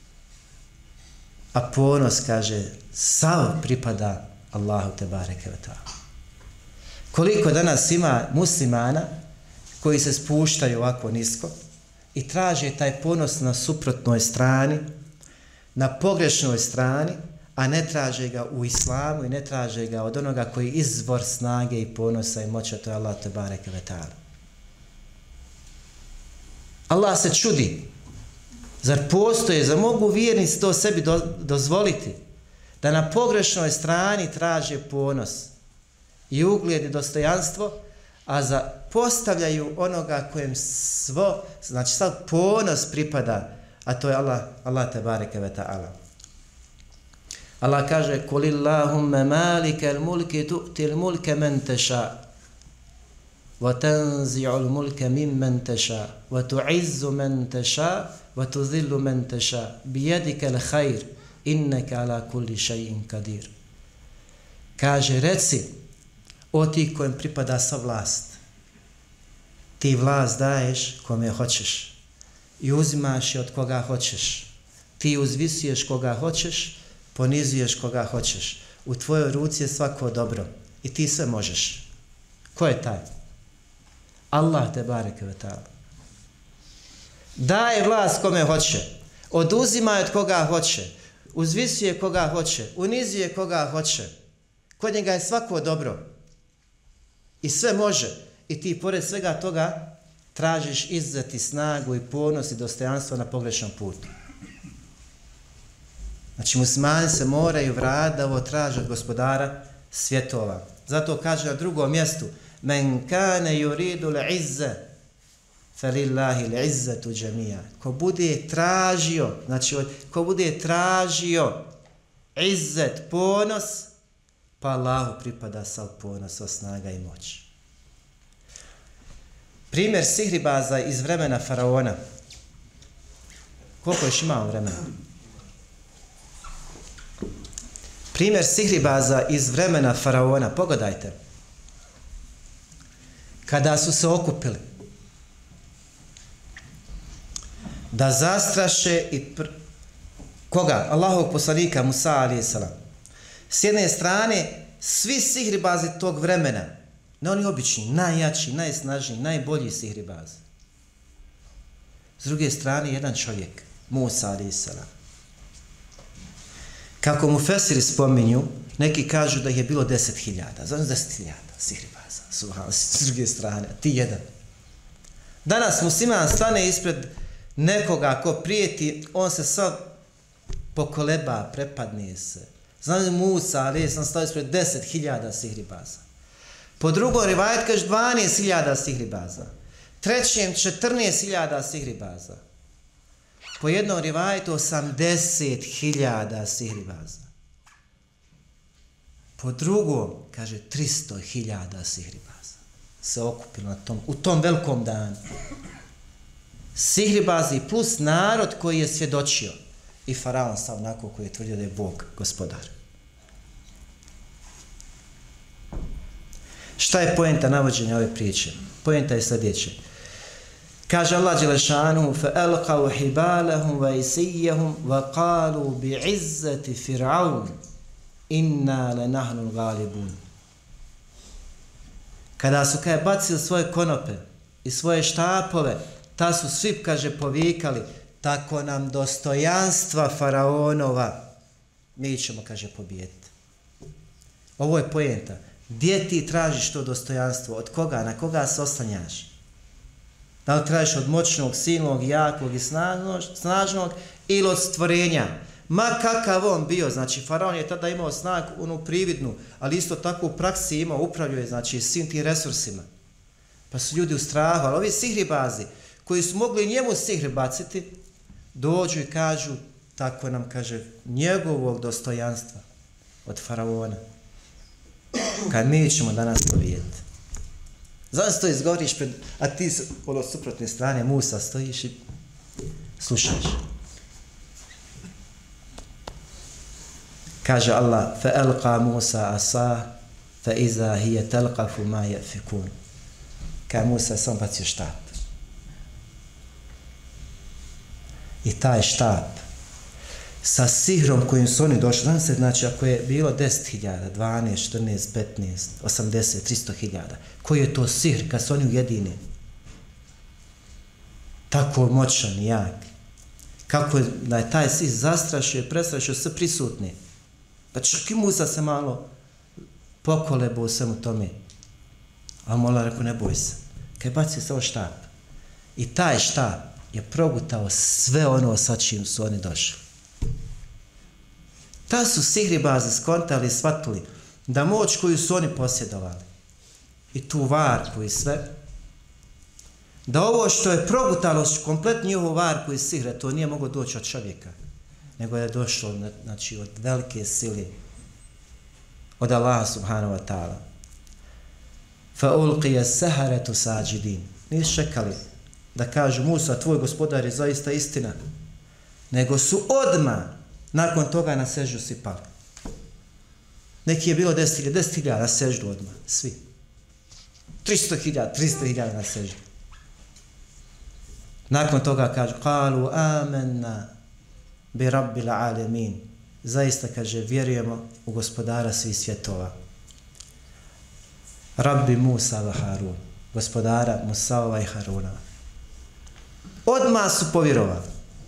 a ponos, kaže, sav pripada Allahu tebareke ve ta'ala. Koliko danas ima muslimana koji se spuštaju ovako nisko i traže taj ponos na suprotnoj strani, na pogrešnoj strani, a ne traže ga u islamu i ne traže ga od onoga koji je izvor snage i ponosa i moća, to je Allah tebareke ve ta'ala. Allah se čudi. Zar postoje, zar mogu vjernici to sebi dozvoliti? Da na pogrešnoj strani traže ponos i ugled i dostojanstvo, a postavljaju onoga kojem znači sav ponos pripada, a to je Allah tebareke ve ta'ala. Allah kaže: "Kulillahumma malikal mulki tu'til mulka man tasha, wa tanzi'ul mulka mimman tasha, wa tu'izzu man tasha, wa tudhillu man tasha, biyadikal khair, innaka ala kulli shay'in qadir." Kaže, reci, o ti kojem pripada sva vlast, ti vlast daješ kome hoćeš i uzimaš je od koga hoćeš, ti uzvisuješ koga hoćeš, ponizuješ koga hoćeš, u tvojoj ruci je svako dobro i ti sve možeš. Ko je taj? Allah tebareke ve ta'ala. Daje vlast kome hoće, oduzima od koga hoće, uzvisuje koga hoće, unizuje koga hoće. Kod njega je svako dobro i sve može, i ti pored svega toga tražiš izzeti snagu i ponos i dostojanstvo na pogrešnom putu. Znači, muslimani se moraju vratiti da ovo traže od gospodara svjetova. Zato kaže na drugom mjestu: "Men kane yuridu al-'izza falillahi al-'izzatu jami'a." Ko bude tražio, znači ko bude tražio izzet, ponos, pa Allahu pripada sav ponos, sva snaga i moć. Primjer sihribaza iz vremena faraona. Koliko još imamo vremena? Primjer sihribaza iz vremena faraona, pogledajte. Kada su se okupili da zastraše koga? Allahovog poslanika Musa a.s. S jedne strane, svi sihribazi tog vremena, ne oni obični, najjači, najsnažniji, najbolji sihribazi. S druge strane, jedan čovjek, Musa a.s. Kako mu fesiri spominju, neki kažu da je bilo 10.000. Znači 10.000 sihribaza, s druge strane, ti jedan. Danas musliman stane ispred nekoga ko prijeti, on se sav pokoleba, prepadne se. Znači Musa, ali sam stao ispred 10.000 sihribaza. Po drugom rivajet kaže 12.000 sihribaza. Trećem 14.000 sihribaza. Po jednom rivajetu 80.000 sihribaza. Po drugom, kaže, 300.000 sihribaza se okupilo u tom velikom danu. Sihribazi plus narod koji je svjedočio. I faraon sav onako koji je tvrdio da je Bog, gospodar. Šta je poenta navođenja ove priče? Poenta je sljedeće. Kaže Allah dželešanu: "Fa'alqaw hibalahum wa isiyahum wa qalu bi'izzati fir'aun inna lanahnu al-ghalibun." Kada su kaže bacili svoje konope i svoje štapove, ta su svi, kaže, povikali, tako nam dostojanstva faraonova, mi ćemo, kaže, pobijediti. Ovo je poenta. Gdje ti tražiš to dostojanstvo? Od koga? Na koga se oslanjaš? Da li tražiš od moćnog, silnog, jakog i snažnog ili od stvorenja? Ma kakav on bio, znači faraon je tada imao snagu, onu prividnu, ali isto tako u praksi imao, upravljuje, znači svim tim resursima. Pa su ljudi u strahu, ali ovi sihribazi koji su mogli njemu sihr baciti, dođu i kažu, tako nam kaže, njegovog dostojanstva od faraona. Kad mi ćemo danas pobijediti. Znači to izgovoriš pred, a ti od suprotne strane Musa stojiš i slušaš. Kaže Allah, فَأَلْقَى مُوسَى عَصَاهُ فَإِذَا هِيَ تَلْقَفُ مَا يَأْفِكُونَ. Kad Musa sam bacio štap. I taj štap sa sihrom kojim su oni došli, znam se, znači ako je bilo 10.000, 12, 14, 15, 80, 300.000, koji je to sihr kad su oni ujedine? Tako moćan i jak. Kako da je taj sihr zastrašio i prestrašio sve prisutne. Pa čak i Musa se malo pokolebo u svemu tome. A mola rekao, ne boj se. Kad je bacio samo štap. I taj štap je progutao sve ono sa čim su oni došli. Ta su sihribazi skontali i shvatili da moć koju su oni posjedovali i tu varku i sve, da ovo što je progutalo kompletno njihovu varku i sihre, to nije moglo doći od čovjeka, nego je došlo, znači, od velike sile, od Allaha subhanahu wa ta'ala. فَأُلْقِيَ السَّحَرَةُ سَاجِدِينَ. Nisu čekali da kažu, Musa, tvoj gospodar je zaista istina, nego su odmah nakon toga na seždu svi pali. Neki je bilo 10.000 na seždu odmah, svi. 300.000 na seždu. Nakon toga kažu, قَالُوا آمَنَّا بِرَبِّ الْعَالَمِينَ. Zaista, kaže, vjerujemo u gospodara svih svjetova. Rabbi Musa wa Harun. Gospodara Musaova i Haruna. Odmah su povjerovali.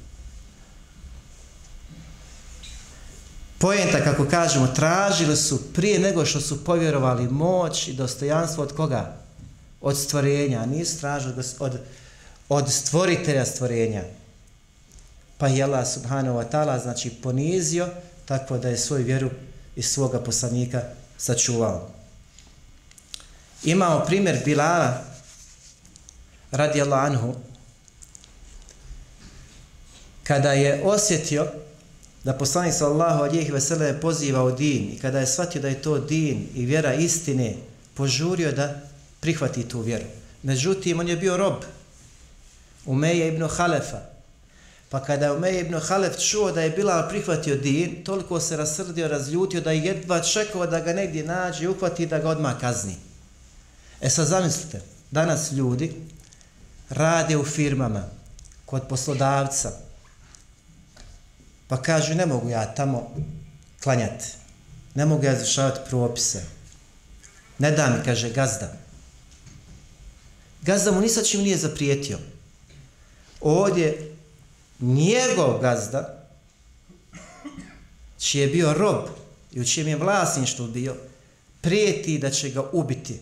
Poenta, kako kažemo, tražili su prije nego što su povjerovali moć i dostojanstvo od koga? Od stvorenja. Nisu tražili od stvoritelja stvorenja. Pa je Allah subhanahu wa ta'ala, znači, ponizio tako da je svoju vjeru i svoga poslanika sačuvao. Imamo primjer Bilala radijallahu anhu, kada je osjetio da poslanik sallallahu alejhi ve sellem poziva u din i kada je shvatio da je to din i vjera istine, požurio da prihvati tu vjeru. Međutim, on je bio rob Umeje ibn Halefa. Pa kada je Umeje ibn Halef čuo da je Bilal prihvatio din, toliko se rasrdio, razljutio da je jedva čekao da ga negdje nađe i uhvati da ga odmah kazni. E sad zamislite, danas ljudi rade u firmama, kod poslodavca, pa kažu, ne mogu ja tamo klanjati, ne mogu ja izvršavati propise, ne da mi, kaže, gazda. Gazda mu ni sa čim nije zaprijetio. Ovdje njegov gazda, čiji je bio rob i u čijem je vlasništvu bio, prijeti da će ga ubiti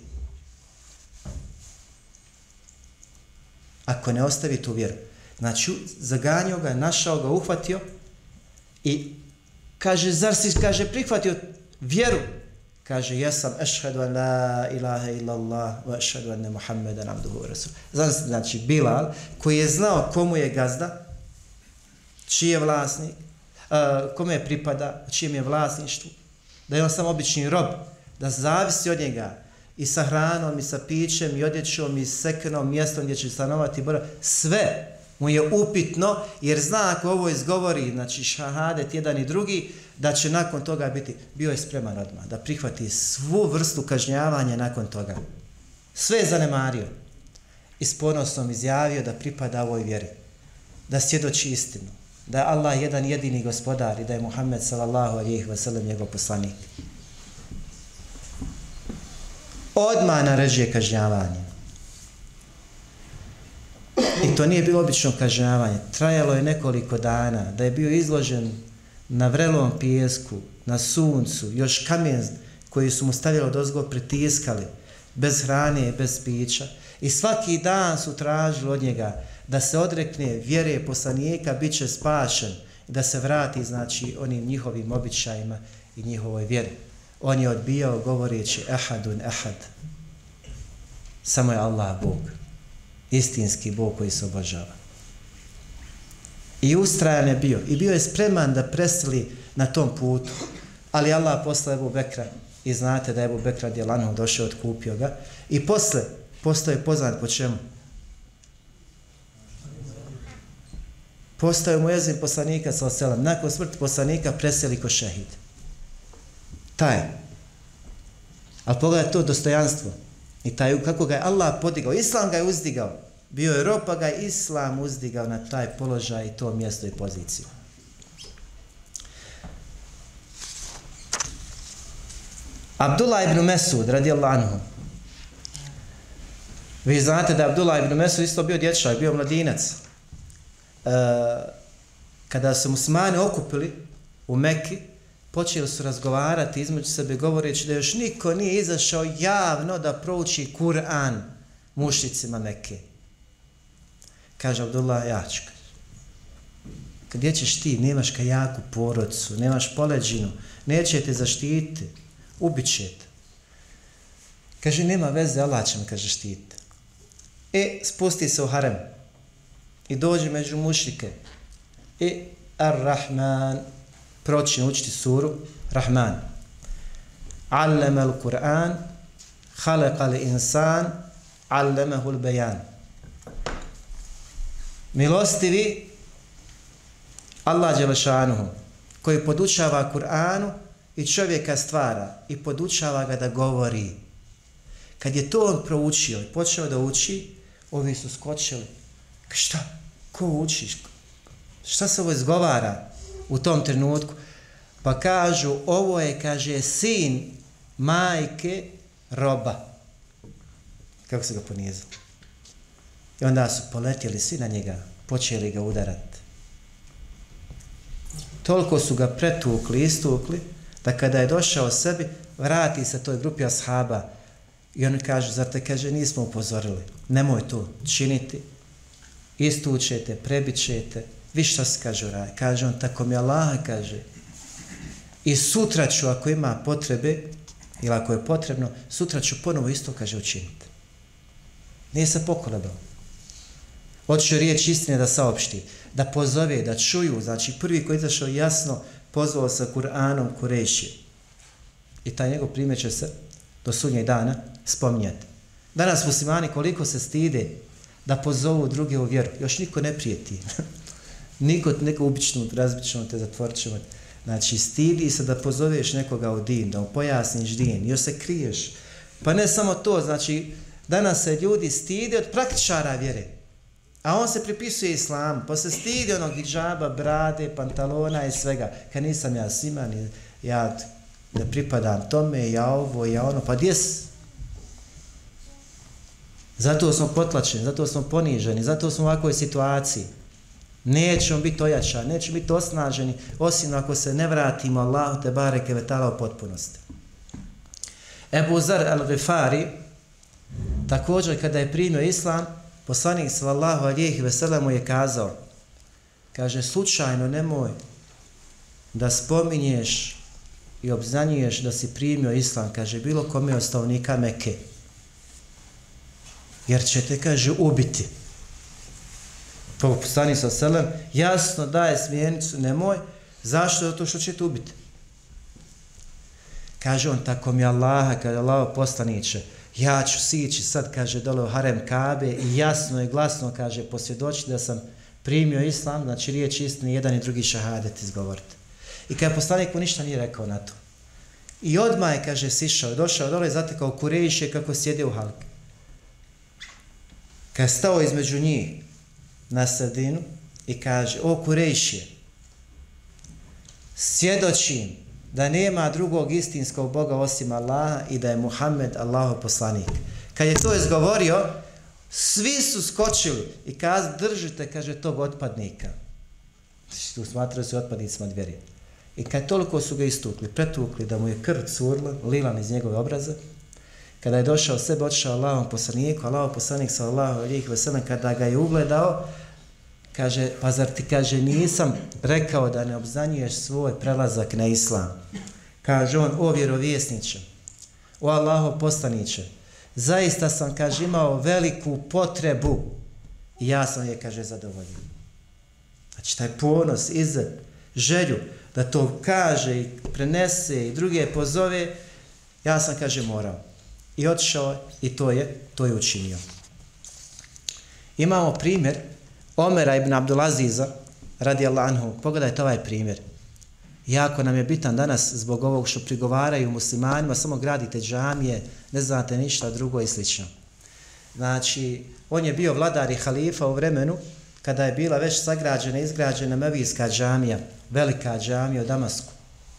ako ne ostavi tu vjeru. Znači, zaganjao ga, našao ga, uhvatio i kaže, zar si, kaže, prihvatio vjeru? Kaže, jesam, ešhedu an la ilaha illallah wa ešhedu anne Muhammedan abduhu wa rasul. Znači, Bilal, koji je znao komu je gazda, čiji je vlasnik, kome je pripada, čijem je vlasništvu, da je on samo obični rob, da zavisi od njega i sa hranom, i sa pićem, i odjećom, i sekenom, mjestom gdje će stanovati, sve mu je upitno, jer zna ako ovo izgovori, znači šahadet jedan i drugi, da će nakon toga biti, bio je spreman odmah, da prihvati svu vrstu kažnjavanja nakon toga. Sve je zanemario i s ponosom izjavio da pripada ovoj vjeri, da svjedoči istinu, da je Allah jedan jedini gospodar i da je Muhammed sallallahu alejhi ve sellem njegov poslanik. odmah naređuje kažnjavanje. I to nije bilo obično kažnjavanje. Trajalo je nekoliko dana, da je bio izložen na vrelom pijesku, na suncu, još kamen koji su mu stavili odozgo pritiskali, bez hrane, bez pića. I svaki dan su tražili od njega da se odrekne vjere poslanika, bit će spašen i da se vrati, znači, onim njihovim običajima i njihovoj vjeri. On je odbijao govoreći ehadun ehad. Samo je Allah Bog. Istinski Bog koji se obožava. I ustrajan je bio. I bio je spreman da preseli na tom putu. Ali Allah posle Ebu Bekra, i znate da je Ebu Bekra radijallahu anhu došao, otkupio ga. I posle postoje poznat po čemu? Postao je muezin poslanika sallallahu alejhi ve sellem. Nakon smrti poslanika preseli ko šehid. Taj. Ali pogledaj to dostojanstvo. I taj, kako ga je Allah podigao. Islam ga je uzdigao. Bio je rob, pa ga je Islam uzdigao na taj položaj i to mjesto i poziciju. Abdullah ibn Mesud, radijallahu anhu. Vi znate da je Abdullah ibn Mesud isto bio dječak, bio mladinac. Kada su muslimani okupili u Mekki, počeli su razgovarati između sebe govoreći da još niko nije izašao javno da prouči Kur'an mušricima Mekke. Kaže Abdullah, ja ću. Gdje ćeš ti? Nemaš kajaku porodcu, nemaš poleđinu, neće te zaštititi, ubit će te. Kaže, nema veze, Allah će me, kaže, štititi. Spusti se u harem i dođe među mušrike. Ar-Rahman, proći učiti suru Rahman. Allama al-Qur'an, khalaqa al-insan, allamahu al-bayan. Milostivi Allah dželešanuhu, koji podučava Kur'anu i čovjeka stvara i podučava ga da govori. Kad je to on proučio i počeo da uči, ovi su skočili. Šta? Ko učiš? Šta se ovo izgovara u tom trenutku? Pa kažu, ovo je, kaže, sin majke roba. Kako se ga ponizali? I onda su poletjeli svi na njega, počeli ga udarati. Toliko su ga pretukli, istukli, da kada je došao sebi, vrati se toj grupi ashaba. I oni kažu, zar te, kaže, nismo upozorili. Nemoj to činiti. Istučete, prebićete. Vi šta se kaže, raj? Kaže on, tako mi Allah kaže. I sutra ću, ako ima potrebe, ili ako je potrebno, sutra ću ponovo isto, kaže, učiniti. Nije se pokolebao. Hoće riječ istine da saopšti, da pozove, da čuju. Znači, prvi koji je izašao jasno, pozvao sa Kur'anom Kurejšije. I taj njegov primjer će se do sudnjeg dana spominjati. Danas muslimani koliko se stide da pozovu druge u vjeru. Još niko ne prijeti. Niko ubičnu, razbičnu te zatvorit ćemo. Znači, stidi se da pozoveš nekoga u din, da mu pojasniš din, još se kriješ. Pa ne samo to, znači, danas se ljudi stide od praktičara vjere. A on se pripisuje islamu, pa se stidi onog hidžaba, brade, pantalona i svega. Kad nisam ja siman, ja ne pripadam tome, ja ovo, ja ono, pa gdje si? Zato smo potlačeni, zato smo poniženi, zato smo u ovakvoj situaciji. Nećemo biti ojačani, nećemo biti osnaženi, osim ako se ne vratimo Allahu te bareke ve taala u potpunosti. Ebu Zar al-Ghifari, također kada je primio islam, poslanik sallallahu alejhi ve sellem mu je kazao, kaže, slučajno nemoj da spominješ i obznanjuješ da si primio islam, kaže, bilo kome od stanovnika Mekke, jer će te, kaže, ubiti. Poslanik sallallahu alejhi ve sellem jasno daje smjernicu, nemoj, zašto? Zato što će te ubiti. Kaže on, tako mi Allaha, kaže Allah poslaniče, ja ću sići sad, kaže, dole u harem Kabe i jasno i glasno, kaže, posvjedočiti da sam primio islam, znači riječ istine, jedan i drugi šahadet izgovoriti. I kada poslanik mu ništa nije rekao na to. I odmah je, kaže, sišao, došao dole i zatekao Kurejše kako sjede u halki. Kada je stao između njih na sredinu i kaže, o Kurejše, svjedočim da nema drugog istinskog Boga osim Allaha i da je Muhammed Allahov poslanik. Kad je to izgovorio, svi su skočili i kazali, držite, kaže, tog otpadnika. Tu smatrali su otpadnicima od vjeri. I kad toliko su ga istukli, pretukli da mu je krv curla, lilan iz njegove obraza, kada je došao sebe, otišao Allahom poslaniku, Allahov poslanik sallallahu alejhi ve sellem, kada ga je ugledao, kaže, pa zar ti, kaže, nisam rekao da ne obznanjuješ svoj prelazak na islam? Kaže on, o vjerovjesniče, o Allahov poslaniče, zaista sam, kaže, imao veliku potrebu i ja sam je, kaže, zadovoljio. Znači, taj ponos, izzet, želju da to kaže i prenese i druge pozove, ja sam, kaže, morao. I otišao i to je učinio. Imamo primjer Omera ibn Abdulaziza, radijallahu anhu. Pogledajte ovaj primjer. Jako nam je bitan danas zbog ovog što prigovaraju muslimanima, samo gradite džamije, ne znate ništa drugo i slično. Znači, on je bio vladar i halifa u vremenu kada je bila već sagrađena, izgrađena Mevijska džamija, velika džamija u Damasku.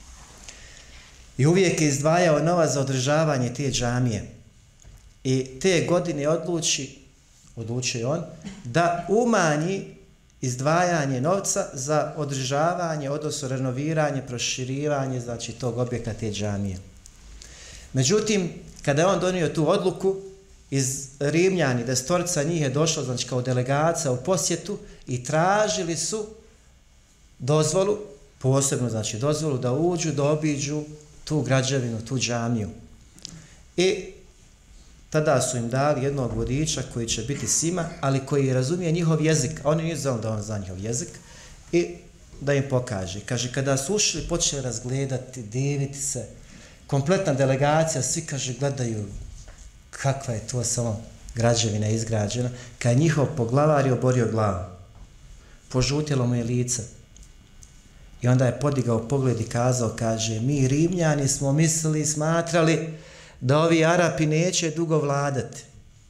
I uvijek je izdvajao novac za održavanje te džamije. I te godine odlučio je on, da umanji izdvajanje novca za održavanje, odnosno renoviranje, proširivanje, znači tog objekta te džamije. Međutim, kada je on donio tu odluku, iz Rimljani, 10 njih je došlo, znači kao delegacija u posjetu i tražili su dozvolu, posebno znači dozvolu da uđu, da obiđu tu građevinu, tu džamiju. I tada su im dali jednog vodiča koji će biti sima, ali koji razumije njihov jezik, a oni nisu znali da on zna njihov jezik, i da im pokaže. Kaže, kada su ušli, počeli razgledati, diviti se, kompletna delegacija, svi, kaže, gledaju kakva je to samo građevina izgrađena, kad je njihov poglavar je oborio glavu. Požutjelo mu je lice. I onda je podigao pogled i kazao, kaže, mi Rimljani smo mislili, smatrali da ovi Arapi neće dugo vladati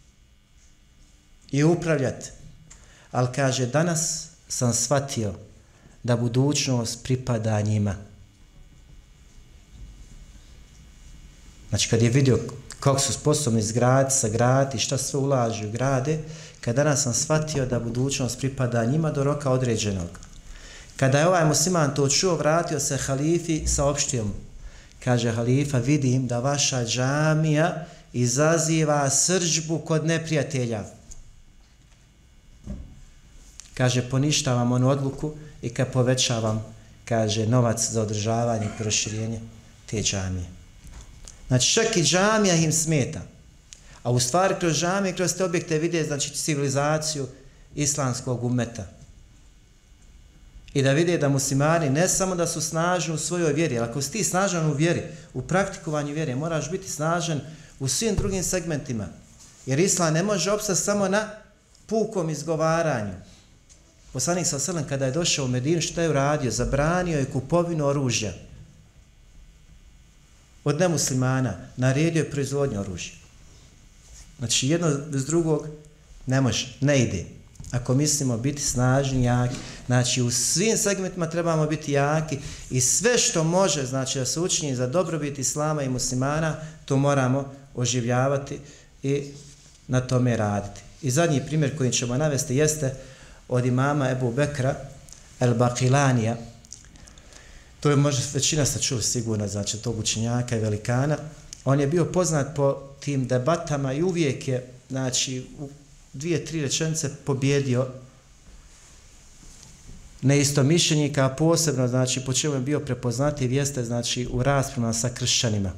i upravljati. Ali kaže, danas sam shvatio da budućnost pripada njima. Znači, kad je vidio kako su sposobni izgraditi, sagraditi, šta sve ulažu u grade, kad danas sam shvatio da budućnost pripada njima do roka određenog. Kada je ovaj musliman to čuo, vratio se halifi, saopštio mu. Kaže halifa, vidim da vaša džamija izaziva srdžbu kod neprijatelja. Kaže, poništavam onu odluku i kad povećavam, kaže, novac za održavanje i proširenje te džamije. Znači, čak i džamija im smeta. A u stvari kroz džamije, kroz te objekte vide, znači, civilizaciju islamskog umeta. I da vide da muslimani ne samo da su snažni u svojoj vjeri, ali ako si ti snažan u vjeri, u praktikovanju vjere, moraš biti snažan u svim drugim segmentima. Jer islam ne može opstati samo na pukom izgovaranju. Poslanik sallallahu alejhi ve sellem kada je došao u Medinu, šta je uradio? Zabranio je kupovinu oružja od nemuslimana, naredio je proizvodnju oružja. Znači, jedno bez drugog ne može, ne ide. Ako mislimo biti snažni, jaki, znači u svim segmentima trebamo biti jaki i sve što može, znači da se učini za dobrobit islama i muslimana, to moramo oživljavati i na tome raditi. I zadnji primjer koji ćemo navesti jeste od imama Ebu Bekra el-Baqilanija. To je možda većina ste čuli sigurno, znači tog učenjaka i velikana. On je bio poznat po tim debatama i uvijek je, znači, u 2-3 rečenice pobjedio neistomišljenika, a posebno, znači, po čemu je bio prepoznatljiv jeste, znači, u raspravama sa kršćanima.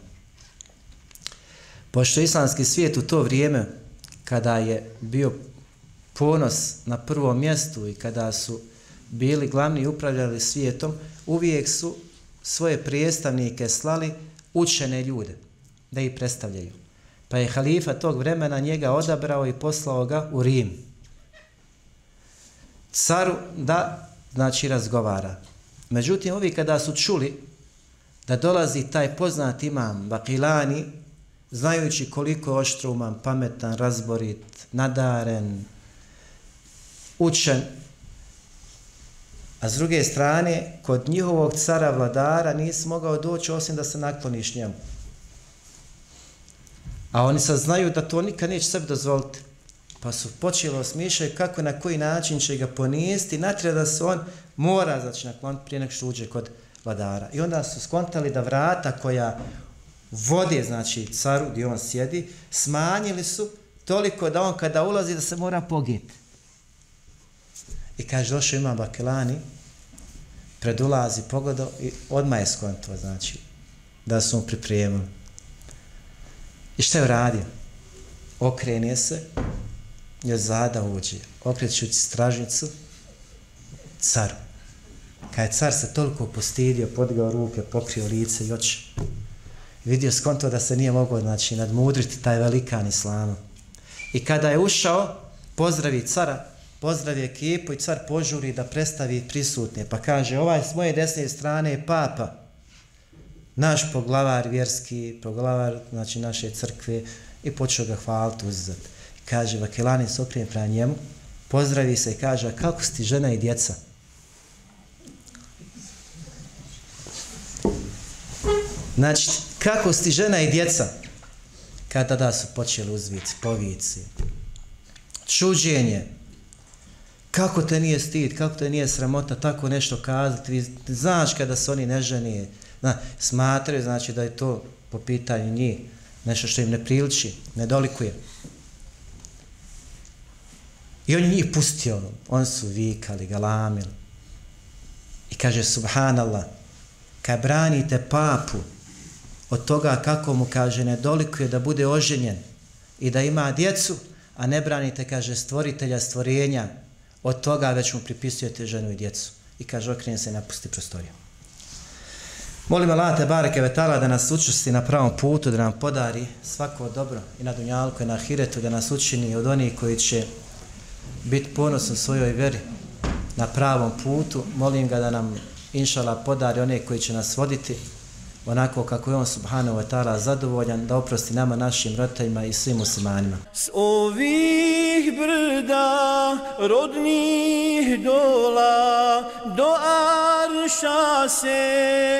Pošto islamski svijet u to vrijeme, kada je bio ponos na prvom mjestu i kada su bili glavni i upravljali svijetom, uvijek su svoje predstavnike slali učene ljude da ih predstavljaju. Pa je halifa tog vremena njega odabrao i poslao ga u Rim. Caru da, znači, razgovara. Međutim, ovi kada su čuli da dolazi taj poznat imam Baqilani, znajući koliko je oštrouman, pametan, razborit, nadaren, učen, A s druge strane, kod njihovog cara vladara nisi mogao doći osim da se nakloniš njemu. A oni sad znaju da to nikad neće sebi dozvoliti. Pa su počeli osmišljati kako na koji način će ga ponijesti, natjera da se on mora znači nakloniti prije nego što uđe kod vladara. I onda su skontali da vrata koja vode znači caru gdje on sjedi, smanjili su toliko da on kada ulazi da se mora pogijeti. I kaže, došao Imam Bakelani, pred ulazi, pogledao i odmah je skonto, znači, da su mu pripremili. I šta je uradio? Okrene se i od zada uđe, okrećući stražnicu caru. Kad je car se toliko postidio, podigao ruke, pokrio lice i oči, vidio skonto da se nije mogao znači, nadmudriti taj velikan islama. I kada je ušao, pozdravi cara, pozdravi ekipu i car požuri da predstavi prisutne. Pa kaže, ovaj s moje desne strane je papa, naš poglavar vjerski, poglavar znači, naše crkve, i počeo ga hvaliti uzeti. Kaže, Bakelani se okrene prema njemu, pozdravi se i kaže, kako si ti žena i djeca? Znači, kako si ti žena i djeca? Kada da su počeli uzvici, povici, čuđenje, kako te nije stid, kako te nije sramota tako nešto kazati, vi znaš kada se oni ne ženi, smatraju znači da je to po pitanju njih nešto što im ne priliči, ne dolikuje. I on je njih pustio, oni su vikali, galamili. I kaže, subhanallah, kad branite papu od toga kako mu, kaže, ne dolikuje da bude oženjen i da ima djecu, a ne branite, kaže, stvoritelja stvorenja od toga, već mu pripisujete ženu i djecu. I kaže, okrene se i napusti prostoriju. Molim Allah te bareke ve taala da nas učvrsti na pravom putu, da nam podari svako dobro i na dunjalku i na ahiretu, da nas učini od onih koji će biti ponosni svojoj vjeri na pravom putu. Molim ga da nam inšallah podari one koji će nas voditi onako kako je on subhanahu wa ta'ala zadovoljan, da oprosti nama, našim roditeljima i svim muslimanima. S ovih brda rodnih dola do arša se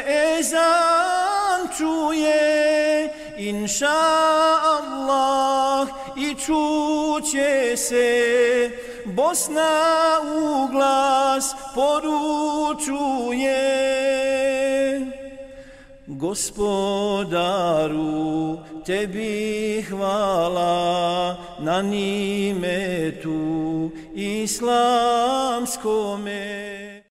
ezan čuje, inša Allah, i čuće se Bosna u glas poručuje. Gospodaru, tebi hvala na nimetu islamskome.